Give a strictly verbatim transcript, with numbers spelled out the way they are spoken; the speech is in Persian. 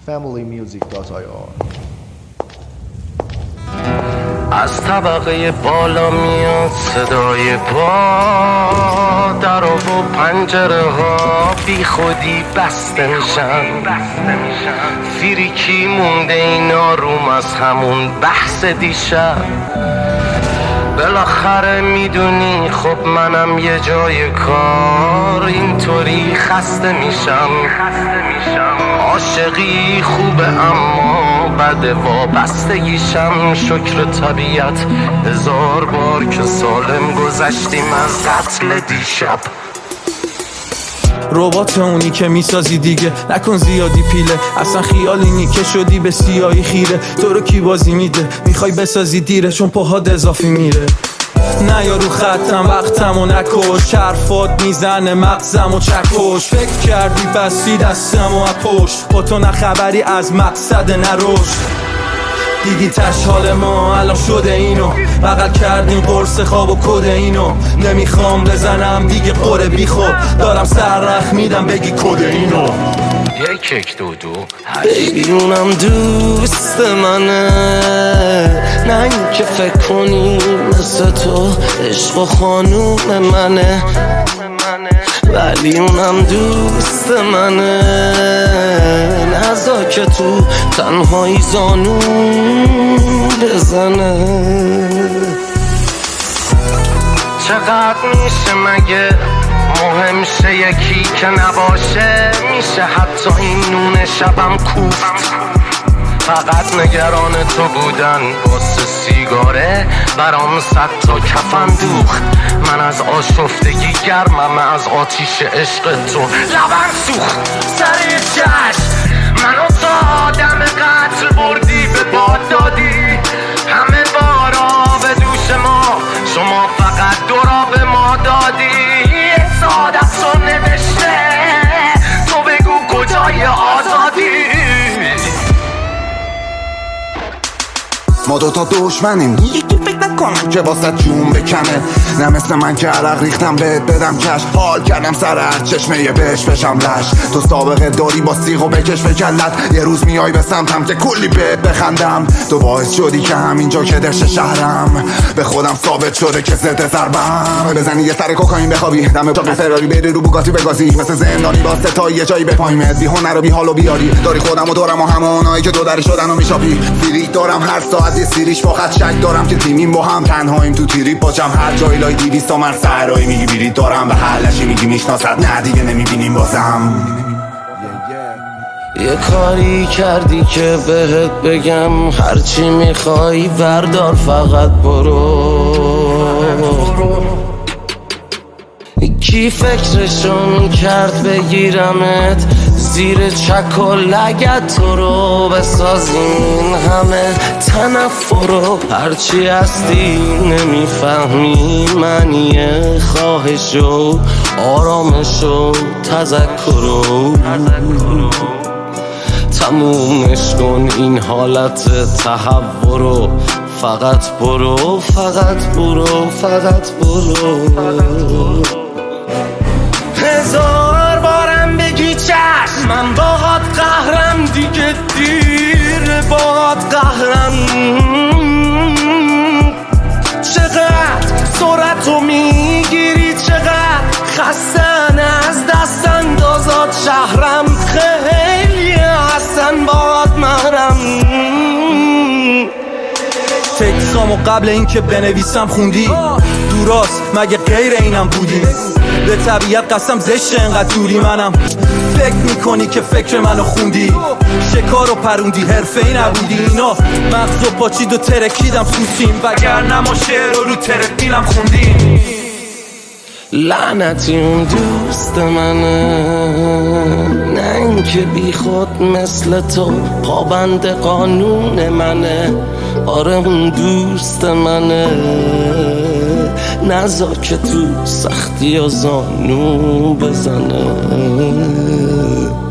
family music dot i r. از طبقه بالا میاد صدای پا، در و پنجره ها بی خودی بسته میشن. فریکی مونده این آروم از همون بحث دیشب. بالاخره میدونی خب منم یه جای کار اینطوری خسته میشم. عاشقی خوبه اما بده وابستگیشم. شکر طبیعت هزار بار که سالم گذشتیم از قتل دیشب. ربات اونی که میسازی دیگه نکن زیادی پیله، اصلا خیال اینی که شدی به سیاهی خیره. تو رو کی بازی میده میخوای بسازی دیره چون پاهات اضافی میره. نه یارو ختم وقتم و نکش، حرفات میزنه مغزم و چکش. فکر کردی بسی دستم و پشت، با تو نه خبری از مقصد نروش. دیدی تش حال ما الان شده اینو، بغل کردیم قرص خواب و کد اینو. نمیخوام بزنم دیگه قره بی خود، دارم سر رخ میدم بگی کد اینو. یک یک دو دو بیبی اونم دوست منه، نه این که فکر کنی مثل تو عشق و خانوم منه. ولی اونم دوست منه، نزا که تو تنهایی زانو بزنه. چقدر میشه مگه مهم شه یکی که نباشه؟ میشه حتی این نون شبم کوفت. فقط نگران تو بودن واسه سیگاره برام صد تا کفن دوخت. من از آشفتگی گرمم، از آتیش عشق تو لبن سوخت. سر چشم منو تا آدم قتل بردی به باد دادی. همه بارا به دوش ما، شما فقط دورا به ما دادی. سادت رو نوشته تو بگو کجای آزادی. ما دوتا دشمنیم یکی فکر نکنم که واسه جون بکنه. نه مثل من که عرق ریختم بهت بدم کش، حال کردم سر هر چشمه یه بهش بشم لش. تو سابقه داری با سیغ و بکش به کلت، یه روز میای به سمتم که کلی بهت بخندم. تو باعث شدی که همینجا که درش شهرم به خودم ثابت شده که ضد ضربم. بزنی یه سر کوکائین بخوابی دم اتاق فراری، بری رو بوگاتی بگازی مثل زندانی با ستایی یه جایی بپایمت. بی هنر و بی حال و بیاری داری خودم و دورم و همونایی که دو در شدن و میشاپی. فیری دارم هر ساعت یه سیریش با خط شک دارم که تیمیم با هم تنهاییم تو تیری پاچم. هر جایی لای دیویست من سرایی میگی بیرید دارم و حلشی میگی میشناست. نه دیگه نمیبینیم بازم. یه کاری کردی که بهت بگم هرچی میخوای بردار فقط برو. کی فکرشو میکرد بگیرمت زیر چک و لگت تو رو بسازین همه تنفرو. هرچی هستی نمیفهمی معنی خواهشو آرامشو تذکرو. تمومش کن این حالت تحورو، فقط برو فقط برو فقط برو. هزار بارم بگی چشم من باهات قهرم دیگه دیر باهات قهرم. چقدر سرعتو میگیری چقدر خستن از دست اندازات شهرم. خیلی هستن باهات محرم. تکسامو قبل اینکه بنویسم خوندی دوراست مگه غیر اینم بودی؟ به طبیعت قسم زشت انقدر دوری منم. فکر میکنی که فکر منو خوندی؟ شکارو پروندی حرفه ای نبودی. اینا مغزو پاچید و ترکیدم سوسیم، وگرنه ما شعر رو رو ترپیلم خوندیم. لعنتی اون دوست منه، نه این که بی خود مثل تو پابند قانون منه. آره اون دوست منه، نذار که تو سختی و زانو بزنه.